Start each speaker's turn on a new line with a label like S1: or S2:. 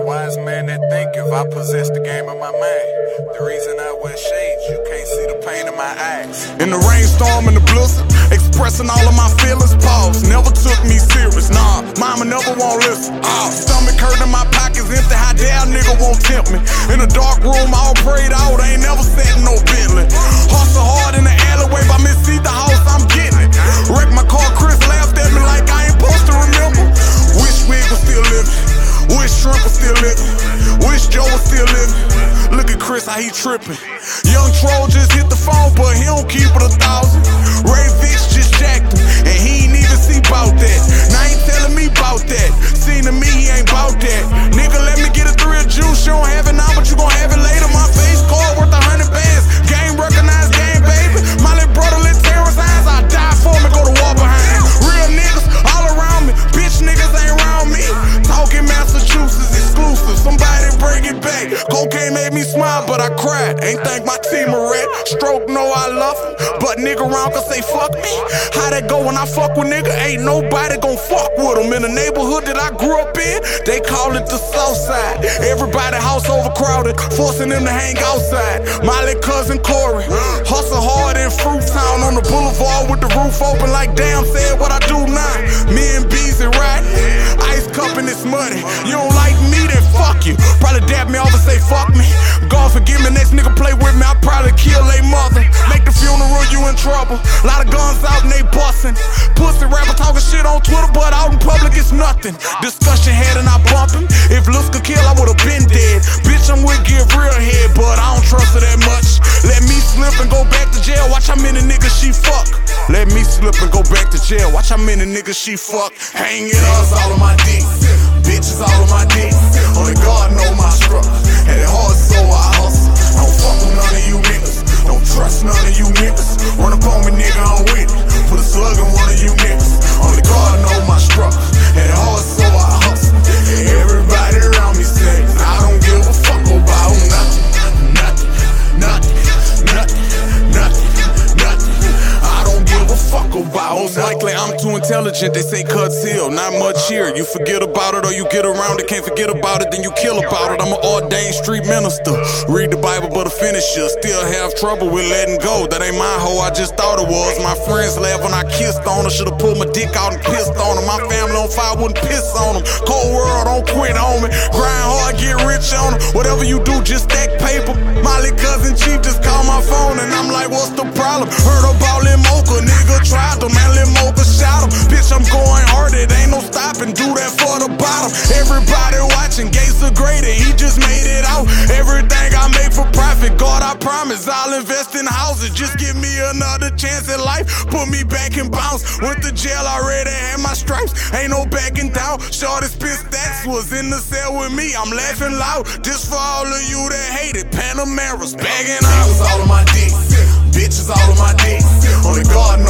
S1: wise man that think if I possess the game of my mind. The reason I wear shades, you can't see the pain in my eyes. In the rainstorm and the blizzard, expressing all of my feelings, pause. Never took me serious, nah, mama never won't listen. Stomach hurt and my pockets empty, how dare a nigga won't tempt me. In a dark room, all prayed out, ain't never sat in no Bentley. Hustle hard in the alleyway, by Miss See the house, I'm getting it. Wreck my car, Chris laughed at me like I ain't supposed to remember. Wish Wig was still living, wish Shrimp was still living, wish Joe was still living. Look at Chris, how he tripping. Young Troll just hit the phone, but he don't keep it 1,000. Ray Vix just jacked him, and he ain't even see bout that. Now he ain't telling me bout that. Seen to me, he ain't bout that. Nigga, let me get a thrill juice. You don't have it now, but you gon' have it later. My face card worth 100 bands. Game recognized game, baby. My little brother lit Terrence Hines. I die for me, go to war behind. Real niggas all around me. Bitch niggas ain't around me. Talking Massachusetts exclusive. Somebody bring it back. Cocaine made me smile, but I cried. Ain't think my team a rat. Stroke, know I love him, but nigga around can say fuck me. How that go when I fuck with nigga? Ain't nobody gon' fuck with him. In the neighborhood that I grew up in, they call it the South Side. Everybody house overcrowded, forcing them to hang outside. My little cousin Corey, hustle hard in Fruittown on the boulevard with the roof open like damn, said what I do now. Me and Beezy riding, ice cup and it's muddy. You don't like me, then fuck you. Probably dab me off and say fuck me. God forgive me, next nigga play with me, I probably kill they mother. Make the funeral, you in trouble. Lot of guns out and they bustin'. Pussy rapper talking shit on Twitter, but out in public it's nothing. Discussion head and I bump him. If looks could kill, I would've been dead. Bitch, I'm with give real head, but I don't trust her that much. Let me slip and go back to jail, watch how many niggas she fuck. Let me slip and go back to jail, watch how many niggas she fuck. Hanging us all on my dick, bitches all on my dick. Only God know my struggle, had it hard so I hustle. I don't fuck with none of you niggas, don't trust none of you niggas. Run up on me nigga, I'm with it, put a slug in one of you niggas. Only God know my struggle, had it hard so I hustle. Everybody around me say, I don't give a fuck about nothing, nothing, nothing, nothing, nothing, nothing. I don't give a fuck about most likely I'm too intelligent, they say cuts heal, not much here. You forget about it or you get around it, can't forget about it, then you kill about it. I'm an ordained street minister, read the Bible but a finisher. Still have trouble with letting go, that ain't my hoe, I just thought it was. My friends laughed when I kissed on her, should've pulled my dick out and pissed on her. My family on fire, wouldn't piss on them. Cold world, don't quit on me, grind hard, get rich on them. Whatever you do, just stack paper. My little cousin Chief just called my phone and I'm like, what's the problem? Heard about Lil Mocha, nigga tried to, man, Lil Mocha shot him. Bitch, I'm going hard, it ain't no stopping, do that for the bottom. Everybody watching, Gates are great, he just made it out. Everything I make for profit, God, I promise I'll invest in houses. Just give me another chance at life, put me back and bounce. Went to jail, already had my stripes, ain't no backing down. Shorty spit stats, was in the cell with me, I'm laughing loud. This for all of you that hate it, Panameras bagging out. All on my dick, bitches all on my dick. Only God knows